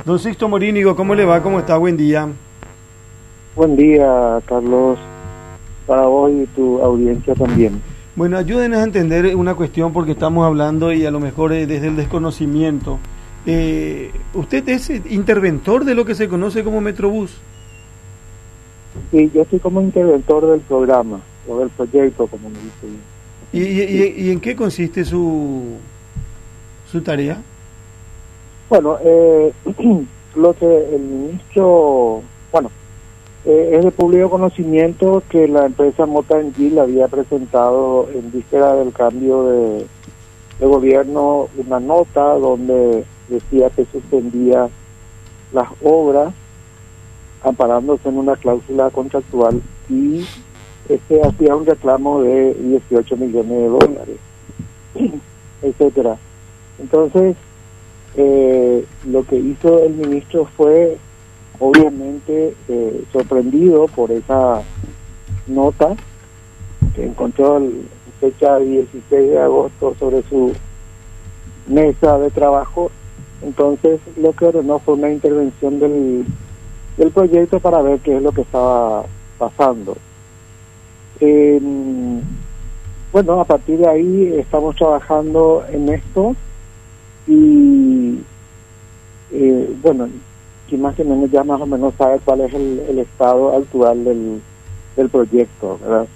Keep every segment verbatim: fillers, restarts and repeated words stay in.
Don Sixto Morínigo, ¿cómo le va? ¿Cómo está? Buen día. Buen día, Carlos, para vos y tu audiencia también. Bueno, ayúdenos a entender una cuestión porque estamos hablando y a lo mejor eh, desde el desconocimiento. Eh, ¿Usted es interventor de lo que se conoce como Metrobús? Sí, yo soy como interventor del programa, o del proyecto, como me dice. ¿Y, y, y, y en qué consiste su, su tarea? Bueno, eh, lo que el ministro, bueno, eh, es de público conocimiento que la empresa Motangil había presentado en víspera del cambio de, de gobierno una nota donde decía que suspendía las obras amparándose en una cláusula contractual y este hacía un reclamo de dieciocho millones de dólares, etcétera. Entonces, eh, lo que hizo el ministro fue, obviamente, eh, sorprendido por esa nota que encontró el fecha dieciséis de agosto sobre su mesa de trabajo. Entonces, lo que ordenó fue una intervención del, del proyecto para ver qué es lo que estaba pasando. Eh, bueno, a partir de ahí estamos trabajando en esto. Y eh, bueno, quien más que menos ya más o menos sabe cuál es el, el estado actual del, del proyecto, ¿verdad?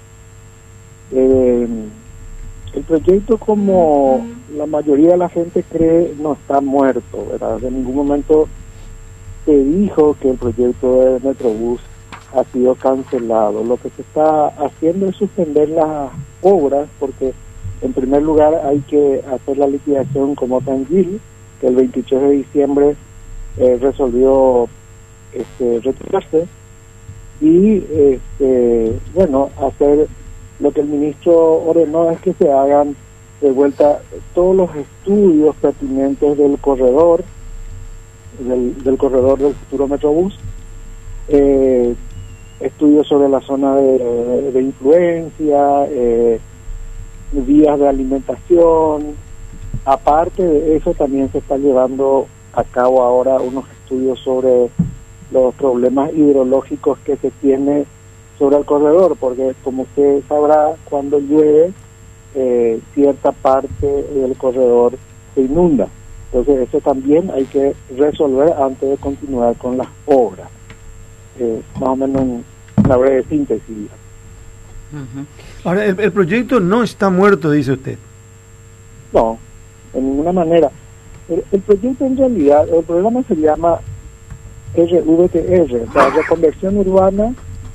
Eh, el proyecto, como la mayoría de la gente cree, no está muerto, ¿verdad? En ningún momento se dijo que el proyecto de Metrobús ha sido cancelado. Lo que se está haciendo es suspender las obras porque en primer lugar hay que hacer la liquidación con Motangil, que el veintitrés de diciembre eh, resolvió este, retirarse, y este, bueno, hacer lo que el ministro ordenó es que se hagan de vuelta todos los estudios pertinentes del corredor, del, del corredor del futuro Metrobús, eh, estudios sobre la zona de, de influencia, eh, vías de alimentación. Aparte de eso, también se está llevando a cabo ahora unos estudios sobre los problemas hidrológicos que se tiene sobre el corredor, porque como usted sabrá, cuando llueve, eh, cierta parte del corredor se inunda. Entonces eso también hay que resolver antes de continuar con las obras. Eh, más o menos una breve síntesis. Uh-huh. Ahora, el, el proyecto no está muerto, dice usted. No, de ninguna manera. El, el proyecto en realidad, el programa se llama R V T R, o sea, reconversión urbana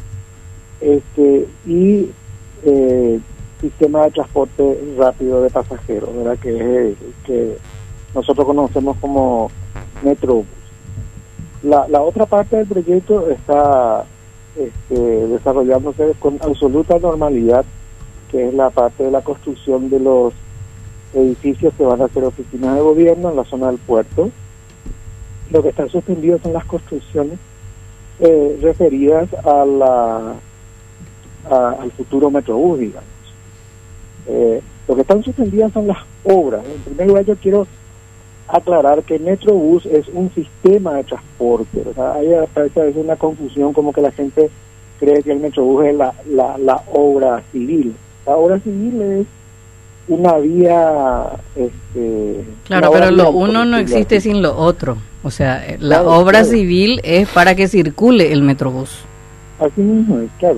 este y eh, sistema de transporte rápido de pasajeros, ¿verdad? Que es el que nosotros conocemos como Metrobús. La, la otra parte del proyecto está este, desarrollándose con absoluta normalidad, que es la parte de la construcción de los edificios que van a ser oficinas de gobierno en la zona del puerto. Lo que está suspendido son las construcciones eh, referidas a la a, al futuro Metrobús, digamos. Eh, lo que están suspendidas son las obras. En primer lugar, yo quiero aclarar que Metrobús es un sistema de transporte, ¿verdad? Hay a veces una confusión, como que la gente cree que el Metrobús es la, la, la obra civil. La obra civil es una vía... Este, claro, una pero vía lo uno no existe sin lo otro. O sea, la claro, obra claro. civil es para que circule el Metrobús. Así mismo es, claro.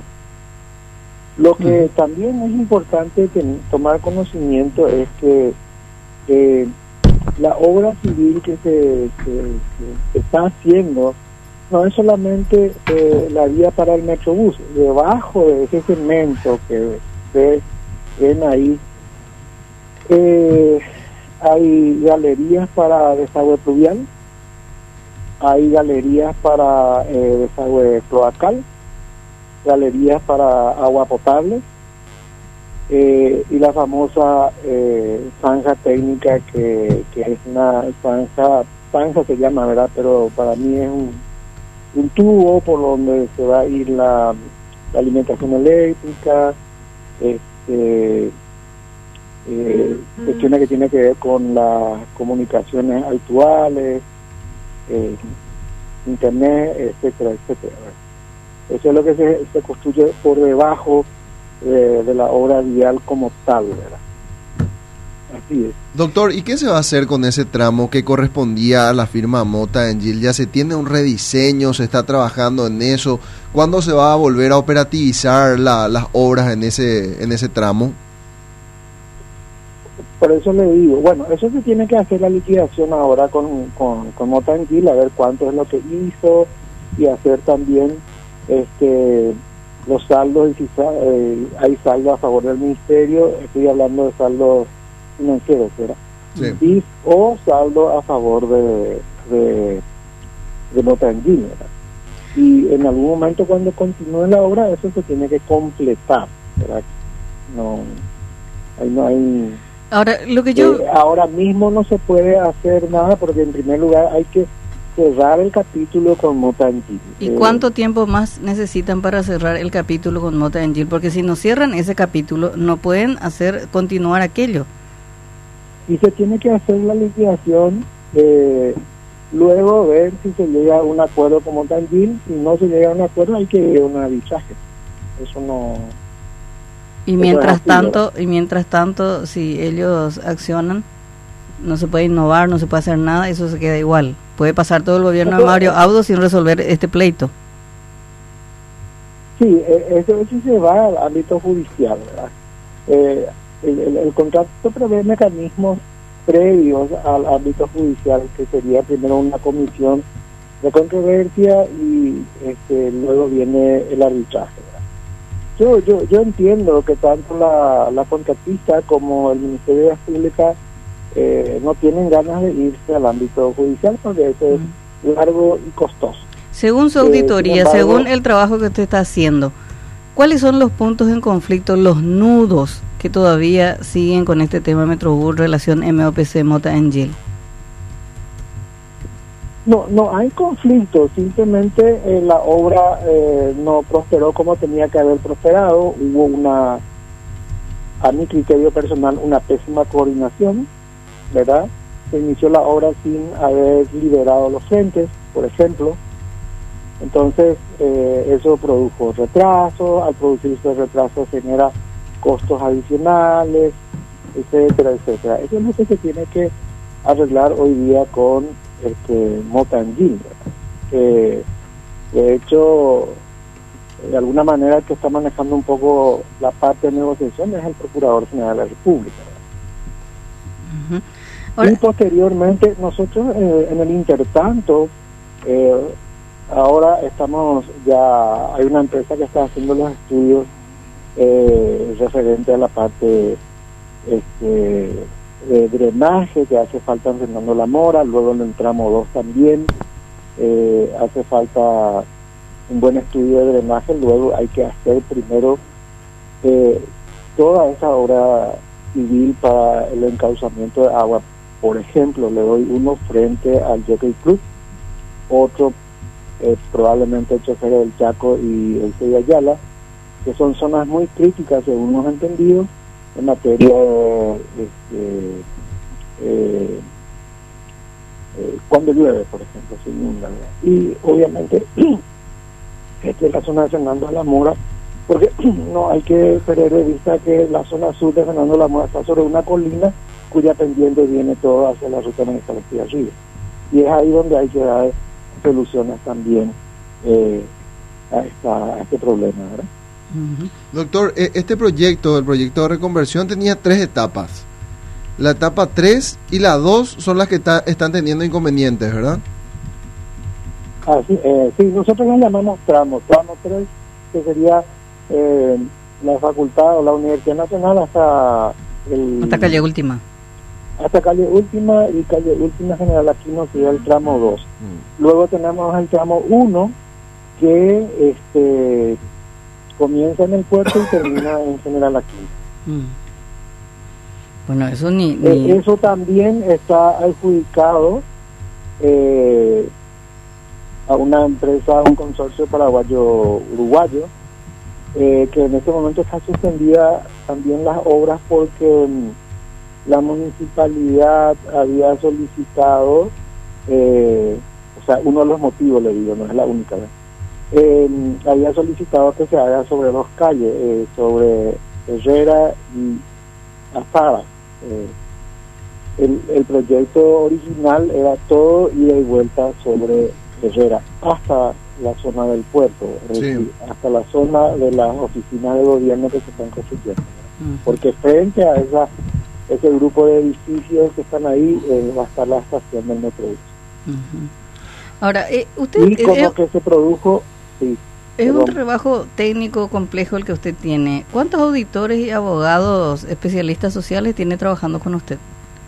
Lo que Uh-huh. también es importante ten, tomar conocimiento es que eh, la obra civil que se, que, que se está haciendo no es solamente eh, la vía para el Metrobús. Debajo de ese cemento que ustedes ven ahí, eh, hay galerías para desagüe pluvial, hay galerías para eh, desagüe cloacal, galerías para agua potable, eh, y la famosa eh, zanja técnica que, que es una zanja, zanja se llama, ¿verdad? Pero para mí es un, un tubo por donde se va a ir la, la alimentación eléctrica, este, eh, cuestiones que tienen que ver con las comunicaciones actuales, eh, internet, etcétera, etcétera. Eso es lo que se, se construye por debajo de, de la obra vial como tal, ¿verdad? Así es. Doctor, ¿y qué se va a hacer con ese tramo que correspondía a la firma Mota Engil? ¿Ya se tiene un rediseño? ¿Se está trabajando en eso? ¿Cuándo se va a volver a operativizar la, las obras en ese en ese tramo? Por eso le digo, bueno, eso se tiene que hacer la liquidación ahora con, con, con Mota Engil, a ver cuánto es lo que hizo y hacer también este los saldos, y si eh, hay saldo a favor del ministerio, estoy hablando de saldos financieros, ¿verdad? Sí. Y, o saldo a favor de de, de Mota Engil, ¿verdad? Y en algún momento cuando continúe la obra, eso se tiene que completar, ¿verdad? No, ahí no hay... Ahora, lo que yo... Eh, ahora mismo no se puede hacer nada porque en primer lugar hay que cerrar el capítulo con Mota Engil. ¿Y eh, cuánto tiempo más necesitan para cerrar el capítulo con Mota Engil? Porque si no cierran ese capítulo, no pueden hacer continuar aquello. Y se tiene que hacer la liquidación, eh, luego ver si se llega a un acuerdo con Mota Engil. Si no se llega a un acuerdo, hay que ir a un arbitraje. Eso no... Y mientras tanto, y mientras tanto, si ellos accionan, no se puede innovar, no se puede hacer nada, eso se queda igual. Puede pasar todo el gobierno de Mario Audo sin resolver este pleito. Sí, eso, eso se va al ámbito judicial, ¿verdad? Eh, el, el, el contrato prevé mecanismos previos al ámbito judicial, que sería primero una comisión de controversia y este, luego viene el arbitraje, ¿verdad? Yo, yo, yo entiendo que tanto la, la contratista como el Ministerio de las Públicas eh, no tienen ganas de irse al ámbito judicial porque eso es mm. largo y costoso. Según su auditoría, eh, embargo, según el trabajo que usted está haciendo, ¿cuáles son los puntos en conflicto, los nudos que todavía siguen con este tema Metrobús, relación M O P C Mota Engil? No, no hay conflicto, simplemente eh, la obra eh, no prosperó como tenía que haber prosperado, hubo una, a mi criterio personal, una pésima coordinación, ¿verdad? Se inició la obra sin haber liberado los frentes, por ejemplo, entonces eh, eso produjo retraso, al producirse retraso genera costos adicionales, etcétera, etcétera. Eso es lo que se tiene que arreglar hoy día con este Mota Engil, que de hecho de alguna manera el que está manejando un poco la parte de negociación es el Procurador General de la República. Uh-huh. Ahora, y posteriormente nosotros eh, en el intertanto eh, ahora estamos ya hay una empresa que está haciendo los estudios eh, referente a la parte este de drenaje que hace falta en Fernando La Mora, luego en el tramo dos también eh, hace falta un buen estudio de drenaje, luego hay que hacer primero eh, toda esa obra civil para el encauzamiento de agua. Por ejemplo, le doy uno frente al Jockey Club, otro eh, probablemente el Chofero del Chaco y el de Ayala, que son zonas muy críticas según hemos entendido en materia de este, eh, eh, cuando llueve, por ejemplo, se inunda. Y obviamente esta es la zona de Fernando de la Mora, porque no hay que perder de vista que la zona sur de Fernando de la Mora está sobre una colina cuya pendiente viene todo hacia la ruta Mariscal Ríos. Y es ahí donde hay que dar soluciones también eh, a, esta, a este problema, ¿verdad? Uh-huh. Doctor, este proyecto, el proyecto de reconversión tenía tres etapas. La etapa tres y la dos son las que ta- están teniendo inconvenientes, ¿verdad? Ah, sí, eh, sí, nosotros le llamamos tramo. Tramo tres, que sería eh, la facultad o la Universidad Nacional hasta... El, hasta calle Última. Hasta calle Última y calle Última General Aquino sería el tramo dos. Mm. Luego tenemos el tramo uno, que este... comienza en el puerto y termina en General Aquino. Mm. Bueno, eso ni... ni... Eh, eso también está adjudicado eh, a una empresa, un consorcio paraguayo-uruguayo, eh, que en este momento está suspendida también las obras porque mm, la municipalidad había solicitado eh, o sea, uno de los motivos, le digo, no es la única vez. Eh, había solicitado que se haga sobre dos calles, eh, sobre Herrera y Azara. Eh, el, el proyecto original era todo ida y vuelta sobre Herrera hasta la zona del puerto, es Sí. decir, hasta la zona de las oficinas de gobierno que se están construyendo. Ujú. Porque frente a esa ese grupo de edificios que están ahí eh, va a estar la estación del Metrobús. Ujú. Ahora, eh, usted Y como eh, que se produjo, sí, es un perdón. trabajo técnico complejo el que usted tiene. ¿Cuántos auditores y abogados especialistas sociales tiene trabajando con usted?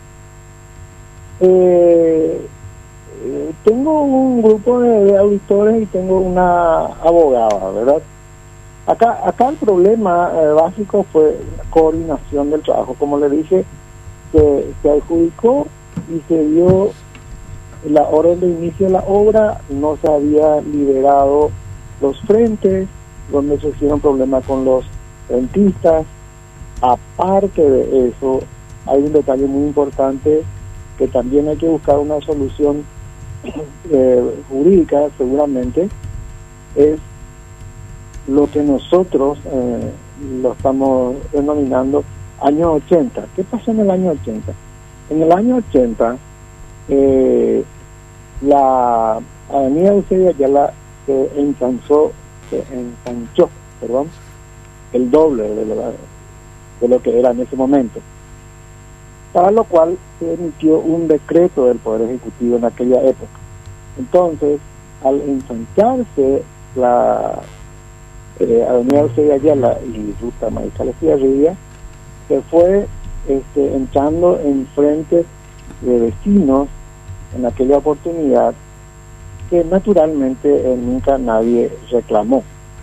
Eh, eh, tengo un grupo de, de auditores y tengo una abogada, ¿verdad? Acá acá el problema eh, básico fue la coordinación del trabajo. Como le dije, se, se adjudicó y se dio la orden de inicio de la obra, no se había liberado los frentes, donde surgieron problemas con los rentistas. Aparte de eso, hay un detalle muy importante que también hay que buscar una solución eh, jurídica, seguramente, es lo que nosotros eh, lo estamos denominando año ochenta. ¿Qué pasó en el año ochenta? En el año ochenta, eh, la avenida Eusebio Ayala se ensanchó, se ensanchó, perdón, el doble de lo, de lo que era en ese momento. Para lo cual se emitió un decreto del Poder Ejecutivo en aquella época. Entonces, al ensancharse la eh, avenida Eusebio Ayala y ruta Mariscal Estigarribia, se fue este, entrando en frentes de vecinos en aquella oportunidad que naturalmente eh, nunca nadie reclamó.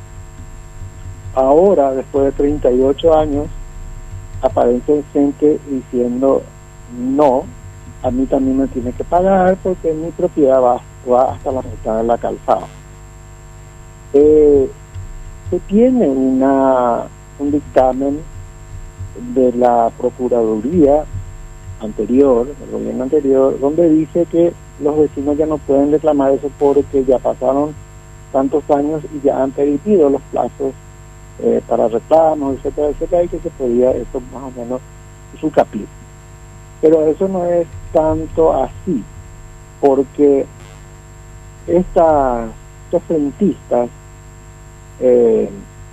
Ahora, después de treinta y ocho años, aparece gente diciendo no, a mí también me tiene que pagar porque mi propiedad va, va hasta la mitad de la calzada. Eh, se tiene una un dictamen de la Procuraduría anterior, del gobierno anterior, donde dice que los vecinos ya no pueden reclamar eso porque ya pasaron tantos años y ya han perdido los plazos eh, para reclamos, etcétera, etcétera, y que se podía eso más o menos suplir. Pero eso no es tanto así, porque estas, estos rentistas eh,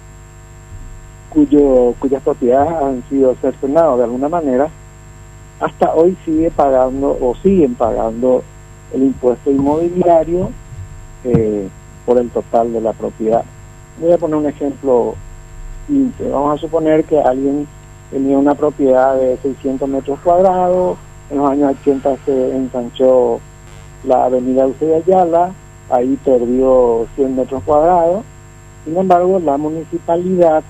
cuyo cuyas propiedades han sido cercenadas de alguna manera, hasta hoy sigue pagando o siguen pagando el impuesto inmobiliario eh, por el total de la propiedad. Voy a poner un ejemplo simple. Vamos a suponer que alguien tenía una propiedad de seiscientos metros cuadrados, en los años ochenta se ensanchó la avenida Eusebio Ayala, ahí perdió cien metros cuadrados. Sin embargo, la municipalidad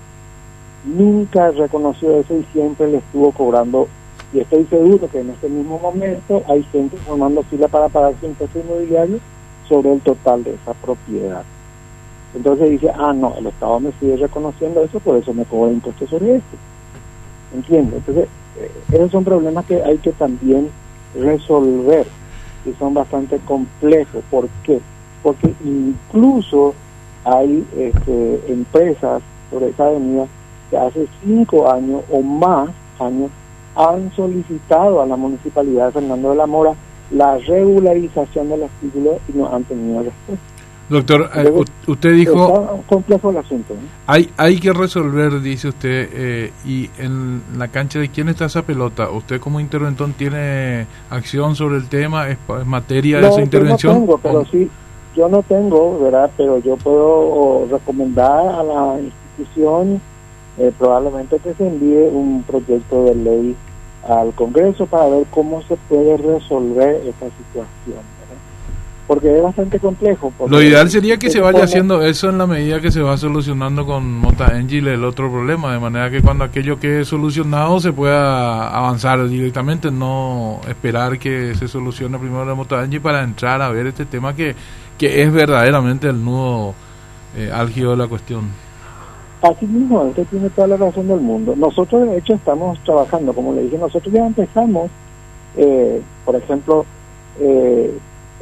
nunca reconoció eso y siempre le estuvo cobrando, y estoy seguro que en este mismo momento hay gente formando fila para pagar su impuesto inmobiliario sobre el total de esa propiedad. Entonces dice, ah no, el Estado me sigue reconociendo eso, por eso me cobra impuestos sobre esto. ¿Entiendes? Entonces, eh, esos son problemas que hay que también resolver y son bastante complejos. ¿Por qué? Porque incluso hay este, empresas sobre esa avenida que hace cinco años o más años han solicitado a la Municipalidad de Fernando de la Mora la regularización de los títulos y no han tenido respuesta. Doctor, eh, Entonces, usted dijo, está complejo el asunto, ¿no? hay hay que resolver, dice usted, eh, y en la cancha de quién está esa pelota. ¿Usted como interventor tiene acción sobre el tema? ¿Es, es materia de No, esa yo intervención? no tengo, pero ¿O- sí, yo no tengo, ¿verdad? Pero yo puedo recomendar a la institución eh, probablemente que se envíe un proyecto de ley al Congreso para ver cómo se puede resolver esta situación, ¿verdad? Porque es bastante complejo. Lo ideal sería que se vaya supone- haciendo eso en la medida que se va solucionando con Mota Engil el otro problema, de manera que cuando aquello quede solucionado se pueda avanzar directamente, no esperar que se solucione primero la Mota Engil para entrar a ver este tema que, que es verdaderamente el nudo eh, álgido de la cuestión. Así mismo, usted tiene toda la razón del mundo. Nosotros, de hecho, estamos trabajando, como le dije, nosotros ya empezamos, eh, por ejemplo, eh,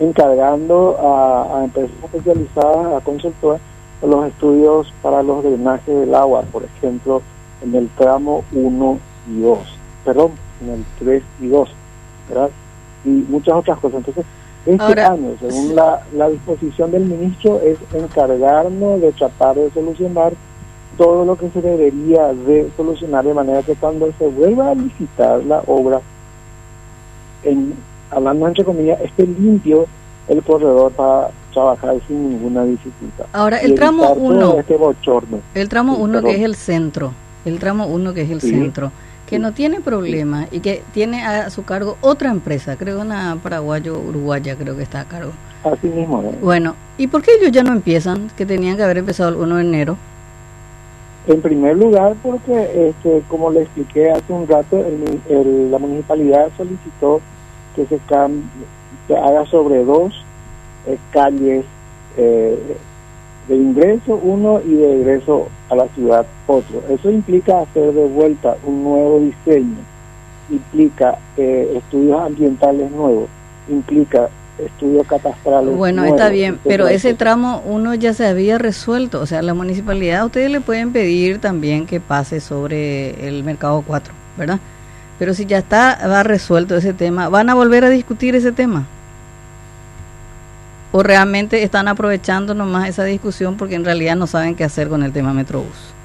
encargando a, a empresas especializadas, a consultoras, los estudios para los drenajes del agua, por ejemplo, en el tramo uno y dos, perdón, en el tres y dos, ¿verdad? Y muchas otras cosas. Entonces, este Ahora, año, según la, la disposición del ministro, es encargarnos de tratar de solucionar todo lo que se debería de solucionar, de manera que cuando se vuelva a licitar la obra, en, hablando entre comillas, esté limpio el corredor para trabajar sin ninguna dificultad. Ahora, el tramo uno, este bochorno. el tramo Sí, uno perdón. que es el centro, el tramo uno que es el Sí. centro, que Sí. no tiene problema y que tiene a su cargo otra empresa, creo una paraguayo uruguaya creo que está a cargo. Así mismo, ¿eh? Bueno, ¿y por qué ellos ya no empiezan? Que tenían que haber empezado el uno de enero. En primer lugar, porque, este, como le expliqué hace un rato, el, el- la municipalidad solicitó que se, cam- se haga sobre dos eh, calles eh, de ingreso uno y de egreso a la ciudad otro. Eso implica hacer de vuelta un nuevo diseño, implica eh, estudios ambientales nuevos, implica estudios catastrales Bueno, nuevos, está bien, etcétera, pero ese etcétera. tramo uno ya se había resuelto, o sea, la municipalidad, ustedes le pueden pedir también que pase sobre el mercado cuatro, ¿verdad? Pero si ya está va resuelto ese tema, ¿van a volver a discutir ese tema? ¿O realmente están aprovechando nomás esa discusión porque en realidad no saben qué hacer con el tema Metrobús?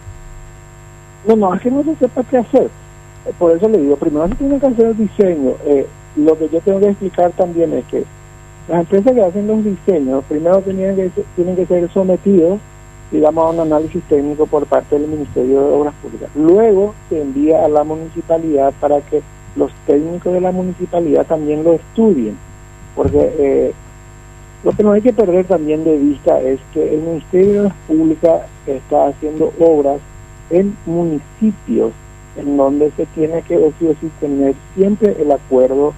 No, no, es que no se sepa qué hacer. Eh, Por eso le digo, primero se tiene que hacer el diseño. Eh, lo que yo tengo que explicar también es que las empresas que hacen los diseños, primero tienen que, ser- tienen que ser sometidos, digamos, a un análisis técnico por parte del Ministerio de Obras Públicas. Luego se envía a la municipalidad para que los técnicos de la municipalidad también lo estudien. Porque eh, lo que no hay que perder también de vista es que el Ministerio de Obras Públicas está haciendo obras en municipios en donde se tiene que o sí o sí tener siempre el acuerdo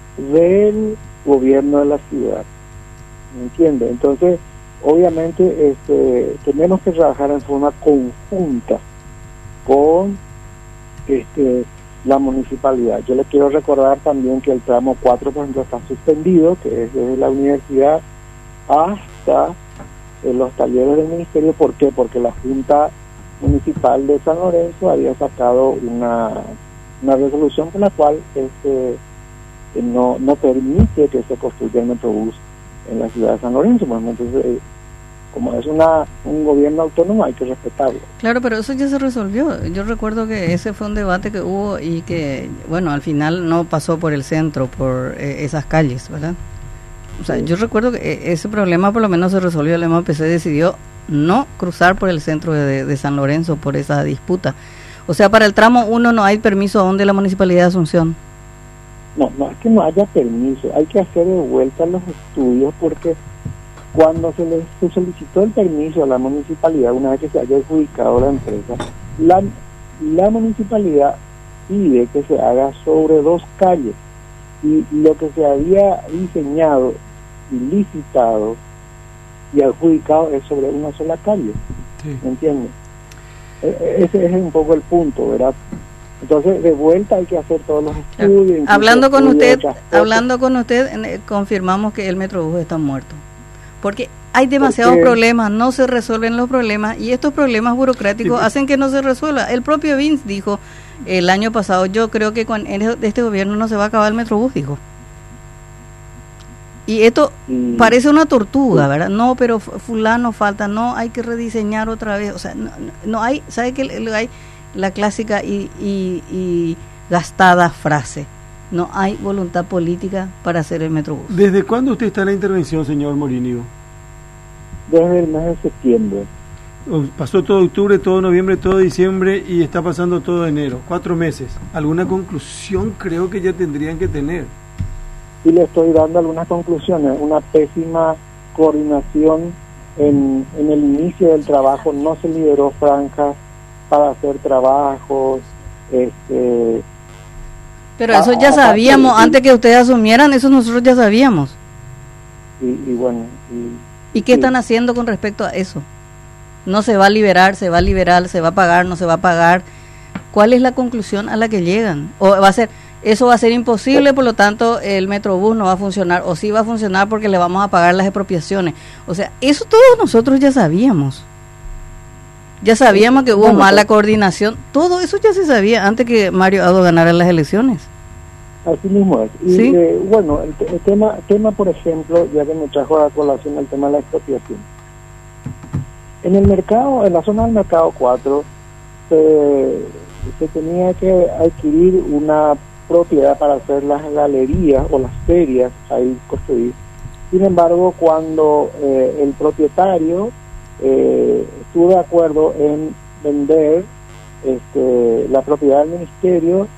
del gobierno de la ciudad, ¿me entiende? Entonces, obviamente, este, tenemos que trabajar en forma conjunta con este, la municipalidad. Yo les quiero recordar también que el tramo cuatro, por ejemplo, está suspendido, que es desde la universidad hasta eh, los talleres del ministerio. ¿Por qué? Porque la Junta Municipal de San Lorenzo había sacado una, una resolución por la cual este, que no, no permite que se construya el Metrobús en la ciudad de San Lorenzo. Bueno, entonces, eh, como es una un gobierno autónomo, hay que respetarlo. Claro, pero eso ya se resolvió. Yo recuerdo que ese fue un debate que hubo y que, bueno, al final no pasó por el centro, por eh, esas calles, ¿verdad? O sea, yo recuerdo que eh, ese problema por lo menos se resolvió. El M P C decidió no cruzar por el centro de, de San Lorenzo por esa disputa. O sea, para el tramo uno no hay permiso aún de la Municipalidad de Asunción. No, no es que no haya permiso, hay que hacer de vuelta los estudios, porque cuando se les se solicitó el permiso a la municipalidad, una vez que se haya adjudicado la empresa, la, la municipalidad pide que se haga sobre dos calles, y lo que se había diseñado y licitado y adjudicado es sobre una sola calle, Sí. ¿me entiendes? E- Ese es un poco el punto, ¿verdad? Entonces, de vuelta hay que hacer todos los estudios. incluso Hablando con estudios de usted, otras cosas. hablando con usted, eh, confirmamos que el Metrobús está muerto. Porque hay demasiados Porque- problemas, no se resuelven los problemas y estos problemas burocráticos Sí. hacen que no se resuelva. El propio Vince dijo el año pasado, yo creo que con el- este gobierno no se va a acabar el Metrobús, dijo. Y esto Y- parece una tortuga, Sí. ¿verdad? No, pero fu- fulano falta, no, hay que rediseñar otra vez. O sea, no, no- no hay, ¿sabe que hay la clásica y, y, y gastada frase? No hay voluntad política para hacer el Metrobús. ¿Desde cuándo usted está en la intervención, señor Morínigo? Desde el mes de septiembre. O- Pasó todo octubre, todo noviembre, todo diciembre y está pasando todo enero. Cuatro meses. ¿Alguna conclusión creo que ya tendrían que tener? Y le estoy dando algunas conclusiones. Una pésima coordinación en, en el inicio del trabajo, no se liberó franjas para hacer trabajos. Este, Pero eso Ah, ya aparte sabíamos, de- antes que ustedes asumieran, eso nosotros ya sabíamos. y, y bueno, y, ¿Y qué sí. están haciendo con respecto a eso? No se va a liberar, se va a liberar, se va a pagar, no se va a pagar. ¿Cuál es la conclusión a la que llegan? ¿O va a ser eso va a ser imposible, por lo tanto el Metrobús no va a funcionar, o sí va a funcionar porque le vamos a pagar las expropiaciones. O sea, eso todos nosotros ya sabíamos. Ya sabíamos que hubo Bueno, mala pues, coordinación, todo eso ya se sabía antes que Mario Audo ganara las elecciones. así mismo es. Y ¿Sí? eh, bueno, el, te- el tema, tema, por ejemplo, ya que me trajo a colación el tema de la expropiación. En el mercado, en la zona del mercado cuatro, se, se tenía que adquirir una propiedad para hacer las galerías o las ferias ahí construir. Sin embargo, cuando eh, el propietario eh, estuvo de acuerdo en vender este, la propiedad del ministerio,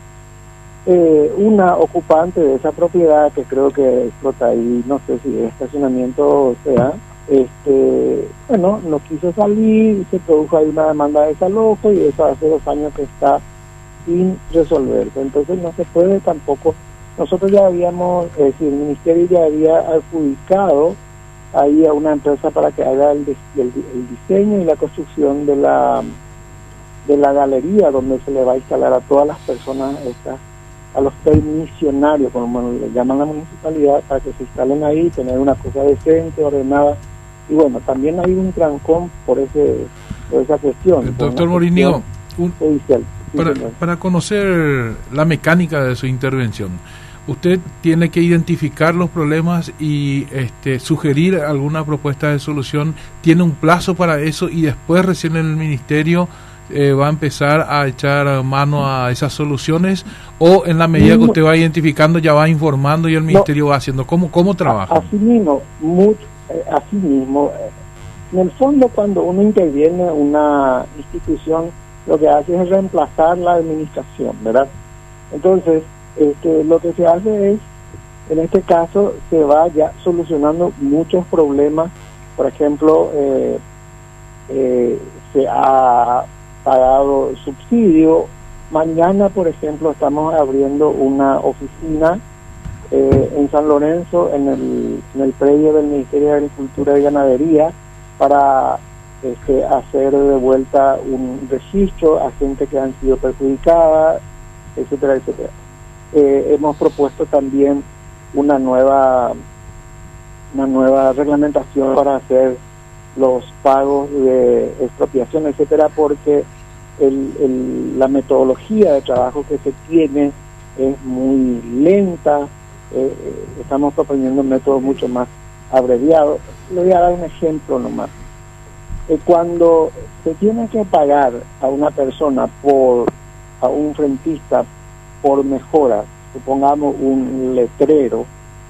eh, una ocupante de esa propiedad, que creo que explota ahí, no sé si es estacionamiento sea, este, bueno, no quiso salir, se produjo ahí una demanda de desalojo y eso hace dos años que está sin resolverse. Entonces no se puede tampoco, nosotros ya habíamos, es decir, el ministerio ya había adjudicado ahí a una empresa para que haga el, dis- el, el diseño y la construcción de la de la galería donde se le va a instalar a todas las personas estas, a los permisionarios, como le llaman la municipalidad, para que se instalen ahí, tener una cosa decente, ordenada. Y bueno, también hay un trancón por ese por esa cuestión. por Doctor una Morinio, cuestión un, judicial. Sí, para, señor. para conocer la mecánica de su intervención, usted tiene que identificar los problemas y este, sugerir alguna propuesta de solución, tiene un plazo para eso y después recién el ministerio eh, va a empezar a echar mano a esas soluciones, o en la medida que No. usted va identificando ya va informando y el ministerio va haciendo. ¿Cómo, cómo trabaja? Así mismo, mucho, eh, así mismo, eh, en el fondo cuando uno interviene en una institución, lo que hace es reemplazar la administración, ¿verdad? Entonces, este, lo que se hace es, en este caso, se va ya solucionando muchos problemas. Por ejemplo, eh, eh, se ha pagado subsidio. Mañana, por ejemplo, estamos abriendo una oficina eh, en San Lorenzo, en el, en el predio del Ministerio de Agricultura y Ganadería, para este, hacer de vuelta un registro a gente que han sido perjudicada, etcétera, etcétera. Eh, hemos propuesto también una nueva una nueva reglamentación para hacer los pagos de expropiación, etcétera, porque el, el, la metodología de trabajo que se tiene es muy lenta. Eh, estamos proponiendo un método mucho más abreviado. Le voy a dar un ejemplo nomás. Eh, cuando se tiene que pagar a una persona por a un frentista por mejora, supongamos un letrero,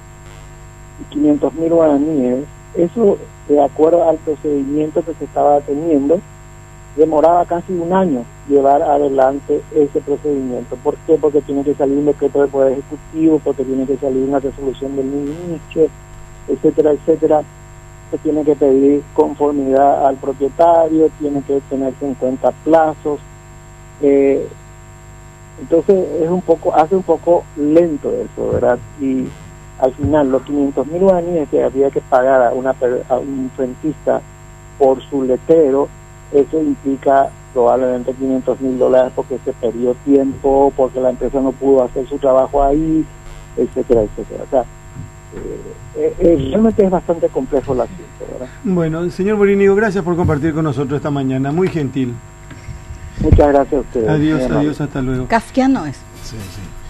quinientos mil guaraníes, eso, de acuerdo al procedimiento que se estaba teniendo, demoraba casi un año llevar adelante ese procedimiento. ¿Por qué? Porque tiene que salir un decreto del Poder Ejecutivo, porque tiene que salir una resolución del ministro, etcétera, etcétera. Se tiene que pedir conformidad al propietario, tiene que tenerse en cuenta plazos. Eh, entonces es un poco, hace un poco lento eso, ¿verdad? Y al final los quinientos mil guaraníes que había que pagar a, una, a un frentista por su letrero, eso implica probablemente quinientos mil dólares porque se perdió tiempo, porque la empresa no pudo hacer su trabajo ahí, etcétera, etcétera. O sea, eh, eh, realmente es bastante complejo el asunto, ¿verdad? Bueno, señor Morinio, gracias por compartir con nosotros esta mañana, muy gentil. Muchas gracias a ustedes. Adiós, Muy amable. adiós, hasta luego. Kafkiano es. Sí, sí.